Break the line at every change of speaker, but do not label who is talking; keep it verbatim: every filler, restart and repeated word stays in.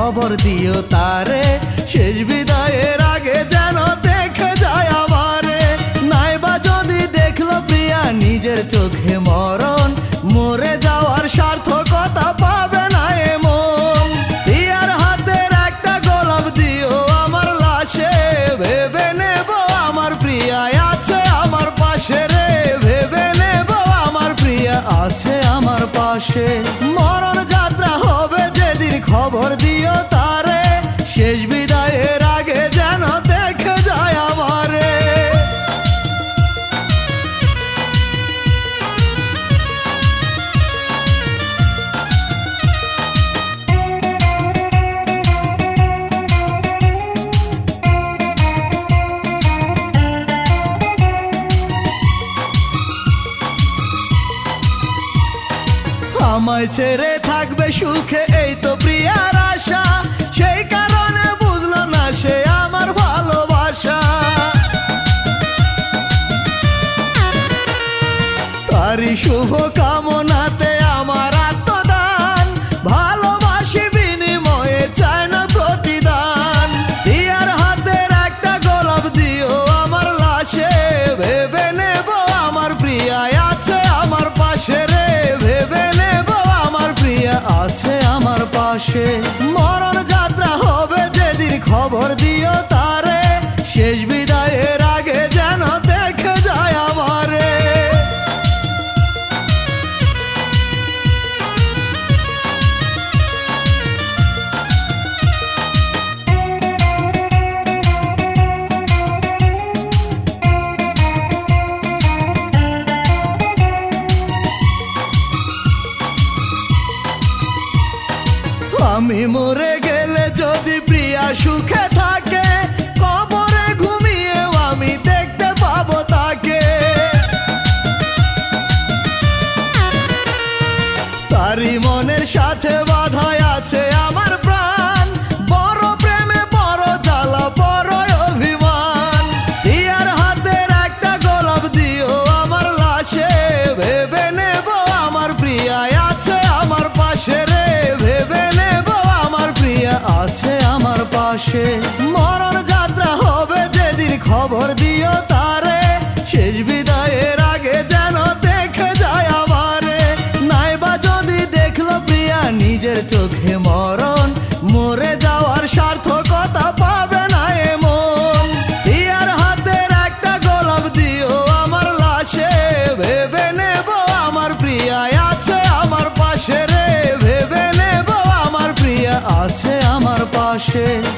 খবর দিও তারে, শেষ বিদায়ের আগে যেন দেখে যায় আমারে। নাইবা যদি দেখলো প্রিয়া নিজের চোখে মরণ, মরে যাওয়ার সার্থকতা পাবে না এমন। প্রিয়ার হাতের একটা গোলাপ দিও আমার লাশে, ভেবে নেব আমার প্রিয়া আছে আমার পাশে রে, ভেবে নেব আমার প্রিয়া আছে আমার পাশে। মরণ যাত্রা হবে যেদিন খবর দিও তারে, শেষ বিদায়ের আগে যেন দেখে যায় আমারে। আমায় ছেড়ে থাকবে সুখে এই তো প্রিয়ার আশা, সেই কারণে বুঝলো না সে আমার ভালোবাসা। তারই শুভ কামনাতে আমার আত্মদান, ভালোবাসি বিনিময়ে চায় না প্রতিদান। প্রিয়ার হাতের একটা গোলাপ দিও আমার লাশে, ভেবে নেব আমার প্রিয়া আছে আমার পাশে রে, ভেবে নেব আমার প্রিয়া আছে আমার পাশে। মরণ যাত্রা হবে যেদিন খবর দিও তারে, শেষ বিদায়ের আগে যেন দেখে যায় আমারে। আমি মরে গেলে যদি প্রিয়া সুখে থাকে, কবরে ঘুমিয়েও আমি দেখতে পাবো তাকে। তারই মনের সাথে বাঁধাই আছে আমার প্রাণ, বড় প্রেমে বড় জ্বালা বড় অভিমান। প্রিয়ার হাতের একটা গোলাপ দিও আমার লাশে, ভেবে নেব আমার প্রিয়া আছে আমার পাশে রে, ভেবে নেব আমার প্রিয়া আছে আমার পাশে। মরণ যাত্রা হবে যেদিন খবর দিও তারে, শেষ বিদায়ের আগে যেন দেখে যায় আমারে। নাইবা যদি দেখলো প্রিয়া নিজের চোখে মরণ, মরে যাওয়ার সার্থকতা পাবে না এমন। প্রিয়ার হাতের একটা গোলাপ দিও আমার লাশে, ভেবে নেব আমার প্রিয়া আছে আমার পাশে রে, ভেবে নেব আমার প্রিয়া আছে আমার পাশে।